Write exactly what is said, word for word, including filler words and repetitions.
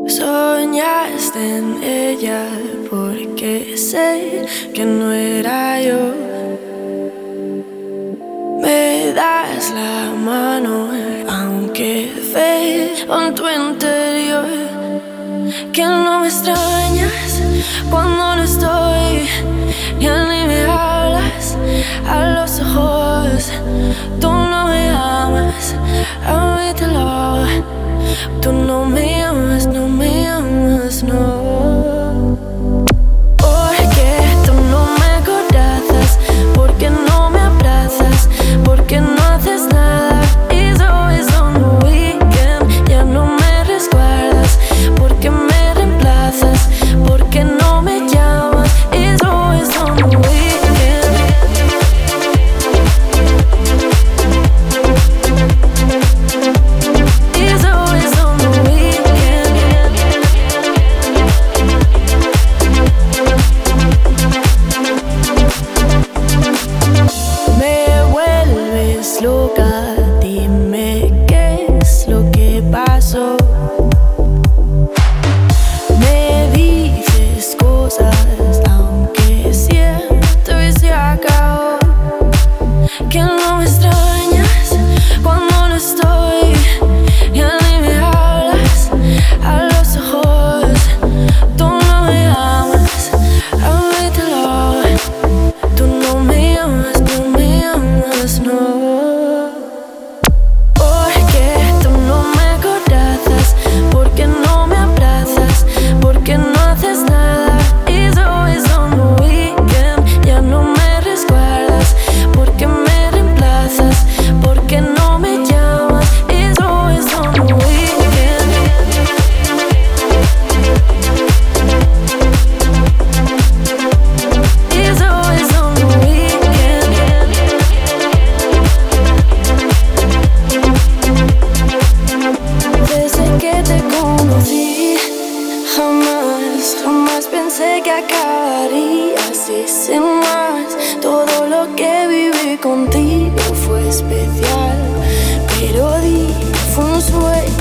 Soñaste en ella porque sé que no era yo. Me das la mano aunque veo en tu interior que no me extrañas cuando no estoy, ya ni me hablas a los ojos. Tú no me amas, admítelo. Tú no me amas, no me amas, no. Porque tú no me corazas, porque no me abrazas, porque no haces nada. It's always on the weekend. Ya no me resguardas, porque me reemplazas, porque no me llamas. It's always on the weekend. It's always on the weekend. Me vuelves loca, dime qué es lo que pasó. Me dices cosas aunque siento y se acabó. Que no me extrañas cuando no estoy, ya ni me hablas a los ojos. Tú no me amas, admítelo. Tú no me amas, no me amas, no. Porque tú no me corazas, porque no me abrazas, porque no haces nada. It's always on the weekend. Ya no me resguardas, porque me reemplazas, porque no me llamas. It's always on the weekend. It's always on the weekend. Desde que te conocí, jamás, jamás pensé que acabaría así sin más. Todo lo que viví contigo fue especial, pero di, fue un sueño.